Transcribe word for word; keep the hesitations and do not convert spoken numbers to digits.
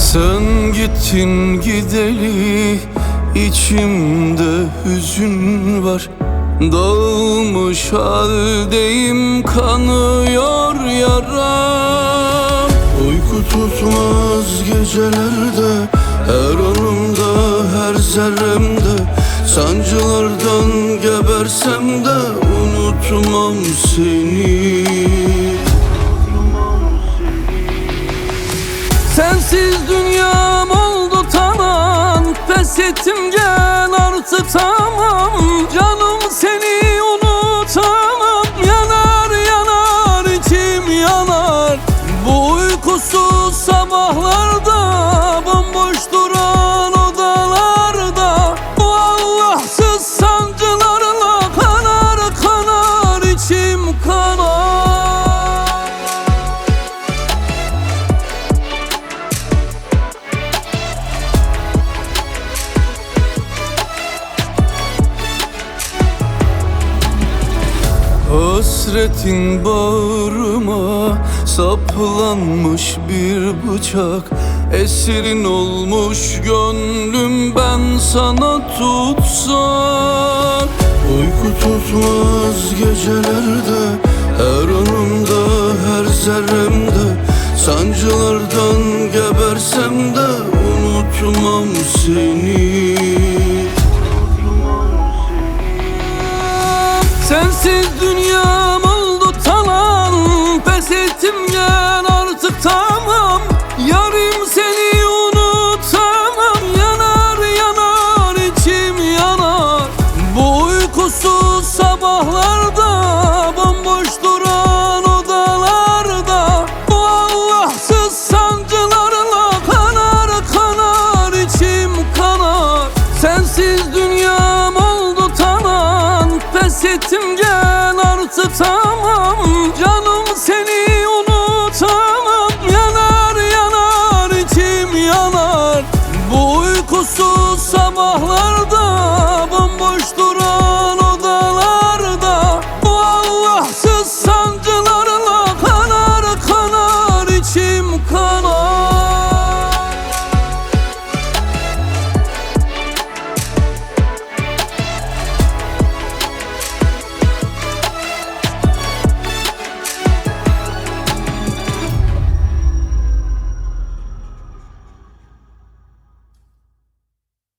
Sen gittin gideli içimde hüzün var. Dağılmış haldeyim, kanıyor yaram. Uyku tutmaz gecelerde, her anımda, her zerremde. Sancılardan gebersem de unutmam seni. Sensiz dünyam oldu tamam, pes ettim gel artık tamam. Canım seni unutamam, yanar yanar içim yanar. Bu uykusuz sabahlarda, bomboş duran odalarda, bu Allahsız sancılarla kanar kanar içim kanar. Hasretin bağrıma saplanmış bir bıçak. Esirin olmuş gönlüm ben sana tutsak. Uyku tutmaz gecelerde, her anımda, her zerremde. Sancılardan gebersem de unutmam seni. Sensiz